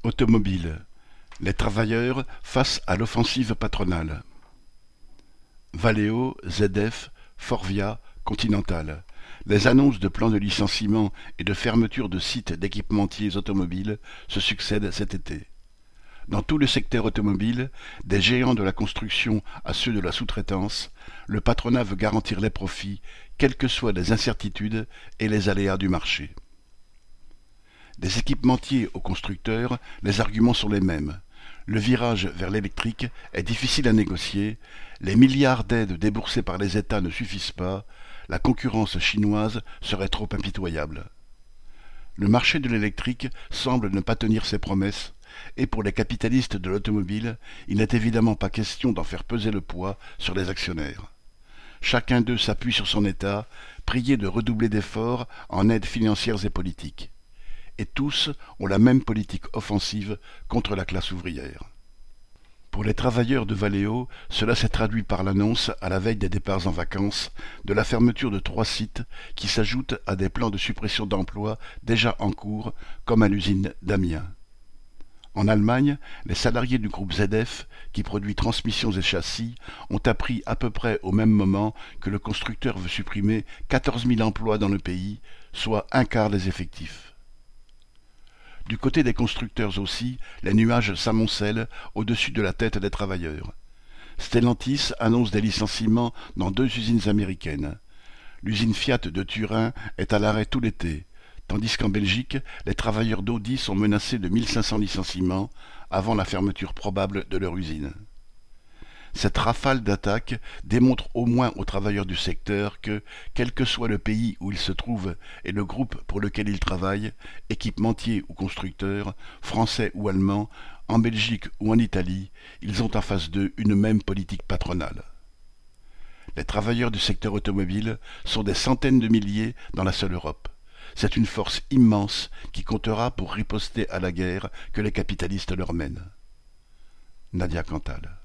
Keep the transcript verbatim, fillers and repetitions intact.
Automobile. Les travailleurs face à l'offensive patronale. Valeo, Z F, Forvia, Continental. Les annonces de plans de licenciement et de fermeture de sites d'équipementiers automobiles se succèdent cet été. Dans tout le secteur automobile, des géants de la construction à ceux de la sous-traitance, le patronat veut garantir les profits, quelles que soient les incertitudes et les aléas du marché. Des équipementiers aux constructeurs, les arguments sont les mêmes. Le virage vers l'électrique est difficile à négocier, les milliards d'aides déboursées par les États ne suffisent pas, la concurrence chinoise serait trop impitoyable. Le marché de l'électrique semble ne pas tenir ses promesses, et pour les capitalistes de l'automobile, il n'est évidemment pas question d'en faire peser le poids sur les actionnaires. Chacun d'eux s'appuie sur son État, prié de redoubler d'efforts en aides financières et politiques. Et tous ont la même politique offensive contre la classe ouvrière. Pour les travailleurs de Valeo, cela s'est traduit par l'annonce, à la veille des départs en vacances, de la fermeture de trois sites qui s'ajoutent à des plans de suppression d'emplois déjà en cours, comme à l'usine d'Amiens. En Allemagne, les salariés du groupe Z F, qui produit transmissions et châssis, ont appris à peu près au même moment que le constructeur veut supprimer quatorze mille emplois dans le pays, soit un quart des effectifs. Du côté des constructeurs aussi, les nuages s'amoncellent au-dessus de la tête des travailleurs. Stellantis annonce des licenciements dans deux usines américaines. L'usine Fiat de Turin est à l'arrêt tout l'été, tandis qu'en Belgique, les travailleurs d'Audi sont menacés de mille cinq cents licenciements avant la fermeture probable de leur usine. Cette rafale d'attaques démontre au moins aux travailleurs du secteur que, quel que soit le pays où ils se trouvent et le groupe pour lequel ils travaillent, équipementiers ou constructeurs, français ou allemands, en Belgique ou en Italie, ils ont en face d'eux une même politique patronale. Les travailleurs du secteur automobile sont des centaines de milliers dans la seule Europe. C'est une force immense qui comptera pour riposter à la guerre que les capitalistes leur mènent. Nadia Cantal.